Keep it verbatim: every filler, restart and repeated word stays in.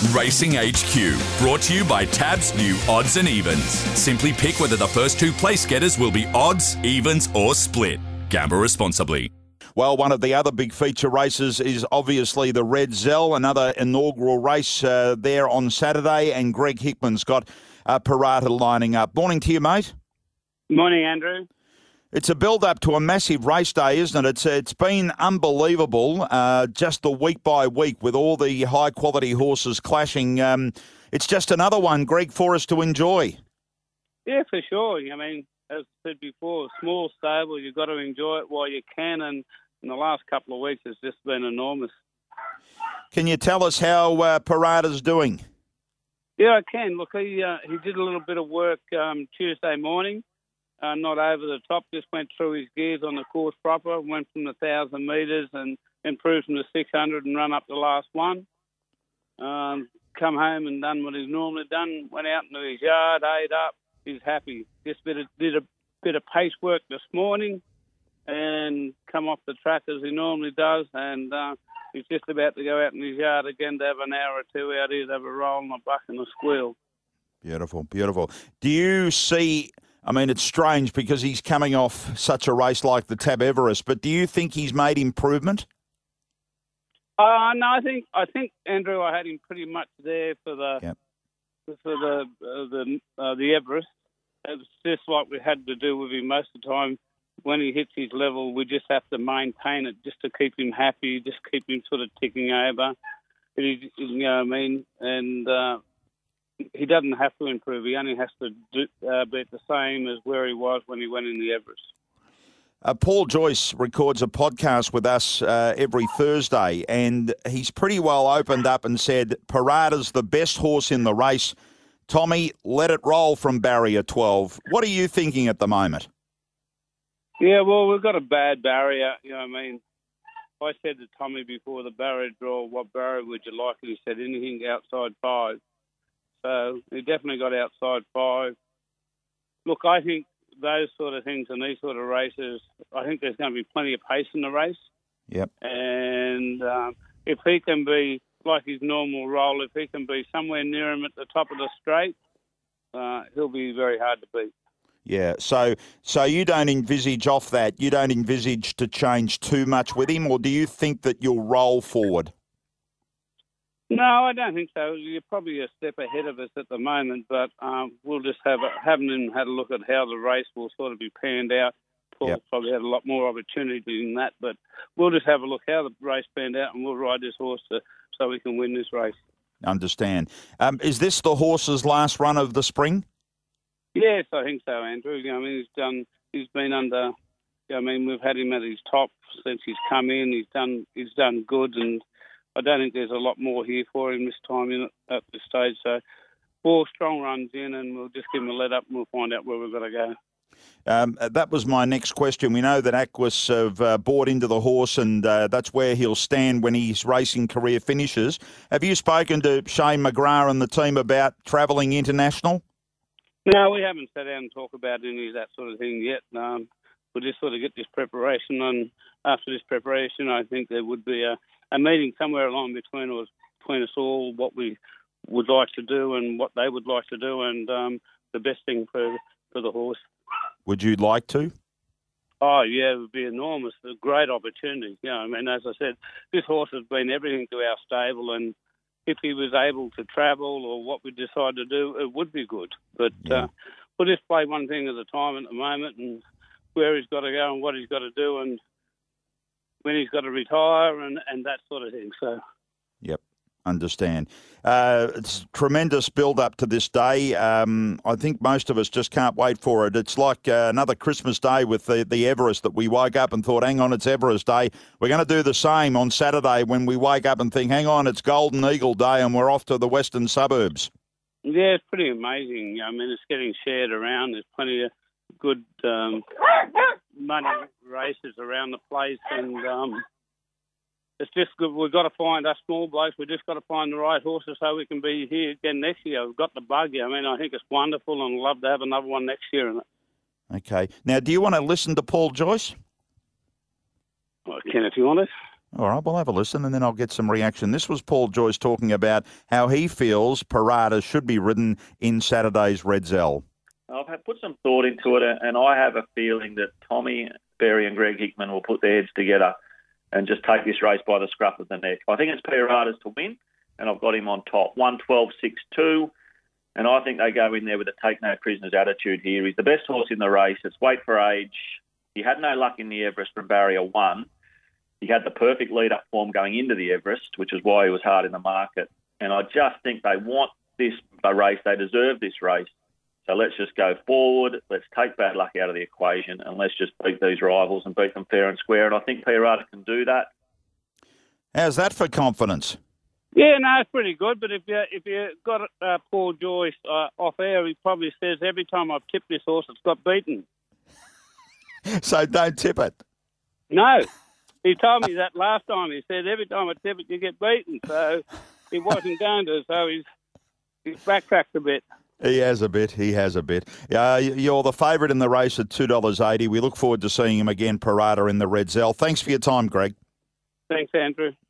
Racing H Q, brought to you by Tab's new Odds and Evens. Simply pick whether the first two place getters will be odds, evens or split. Gamble responsibly. Well, one of the other big feature races is obviously the Red Zell, another inaugural race uh, there on Saturday, and Greg Hickman's got uh, Parata lining up. Morning to you, mate. Morning, Andrew. It's a build-up to a massive race day, isn't it? It's it's been unbelievable, uh, just the week by week with all the high-quality horses clashing. Um, it's just another one, Greg, for us to enjoy. Yeah, for sure. I mean, as I said before, small stable, you've got to enjoy it while you can, and in the last couple of weeks it's just been enormous. Can you tell us how uh, Parata's doing? Yeah, I can. Look, he, uh, he did a little bit of work um, Tuesday morning. Uh, not over the top, just went through his gears on the course proper, went from the one thousand metres and improved from the six hundred and run up the last one. Um, come home and done what he's normally done, went out into his yard, ate up, he's happy. Just bit of, did a bit of pace work this morning and come off the track as he normally does, and uh, he's just about to go out in his yard again to have an hour or two out here to have a roll and a buck and a squeal. Beautiful, beautiful. Do you see... I mean, it's strange because he's coming off such a race like the Tab Everest, but do you think he's made improvement? Uh, no, I think, I think Andrew, I had him pretty much there for the yep. for the uh, the uh, the Everest. It's just like we had to do with him most of the time. When he hits his level, we just have to maintain it just to keep him happy, just keep him sort of ticking over. He, you know what I mean? And... Uh, He doesn't have to improve. He only has to do, uh, be the same as where he was when he went in the Everest. Uh, Paul Joyce records a podcast with us uh, every Thursday, and he's pretty well opened up and said, Parata's the best horse in the race. Tommy, let it roll from barrier twelve. What are you thinking at the moment? Yeah, well, we've got a bad barrier. You know what I mean? I said to Tommy before the barrier draw, what barrier would you like? And he said anything outside five. So he definitely got outside five. Look, I think those sort of things in these sort of races, I think there's going to be plenty of pace in the race. Yep. And um, if he can be like his normal role, if he can be somewhere near him at the top of the straight, uh, he'll be very hard to beat. Yeah, so so you don't envisage off that, you don't envisage to change too much with him, or do you think that you'll roll forward? No, I don't think so. You're probably a step ahead of us at the moment, but um, we'll just have a, haven't had a look at how the race will sort of be panned out. Paul yep. probably had a lot more opportunity than that, but we'll just have a look how the race panned out, and we'll ride this horse to, so we can win this race. Understand. Um, is this the horse's last run of the spring? Yes, I think so, Andrew. You know, I mean, he's done. He's been under. You know, I mean, we've had him at his top since he's come in. He's done. He's done good, and I don't think there's a lot more here for him this time in at this stage. So four strong runs in, and we'll just give him a let up, and we'll find out where we've got to go. Um, that was my next question. We know that Aquis have uh, bought into the horse, and uh, that's where he'll stand when his racing career finishes. Have you spoken to Shane McGrath and the team about travelling international? No, we haven't sat down and talked about any of that sort of thing yet. Um, we'll just sort of get this preparation on. After this preparation, I think there would be a a meeting somewhere along between us, between us all, what we would like to do and what they would like to do, and um, the best thing for for the horse. Would you like to? Oh, yeah, it would be enormous. A great opportunity. You know, I mean, as I said, this horse has been everything to our stable, and if he was able to travel or what we decide to do, it would be good. But yeah. uh, we'll just play one thing at a time at the moment, and where he's got to go and what he's got to do, and when he's got to retire and, and that sort of thing. So, yep, understand. Uh, it's tremendous build-up to this day. Um, I think most of us just can't wait for it. It's like uh, another Christmas day with the, the Everest that we woke up and thought, hang on, it's Everest Day. We're going to do the same on Saturday when we wake up and think, hang on, it's Golden Eagle Day and we're off to the western suburbs. Yeah, it's pretty amazing. I mean, it's getting shared around. There's plenty of good um, money races around the place, and um, it's just good. We've got to find us small blokes. We've just got to find the right horses so we can be here again next year. We've got the bug. I mean, I think it's wonderful, and I'd love to have another one next year in it. Okay. Now, do you want to listen to Paul Joyce? I can if you want it. All right, we'll have a listen and then I'll get some reaction. This was Paul Joyce talking about how he feels Parata should be ridden in Saturday's Redzell. I've had put some thought into it, and I have a feeling that Tommy Berry and Greg Hickman will put their heads together and just take this race by the scruff of the neck. I think it's Parata's to win, and I've got him on top. one twelve six two, and I think they go in there with a take-no-prisoners attitude here. He's the best horse in the race. It's weight for age. He had no luck in the Everest from barrier one. He had the perfect lead-up form going into the Everest, which is why he was hard in the market. And I just think they want this race. They deserve this race. So let's just go forward. Let's take bad luck out of the equation, and let's just beat these rivals and beat them fair and square. And I think Parata can do that. How's that for confidence? Yeah, no, it's pretty good. But if you if you got uh, Paul Joyce uh, off air, he probably says every time I've tipped this horse, it's got beaten. So don't tip it. No, he told me that last time. He said every time I tip it, you get beaten. So he wasn't going to. So he's he's backtracked a bit. He has a bit. He has a bit. Uh, you're the favourite in the race at two dollars eighty. We look forward to seeing him again, Parata, in the Redzell. Thanks for your time, Greg. Thanks, Andrew.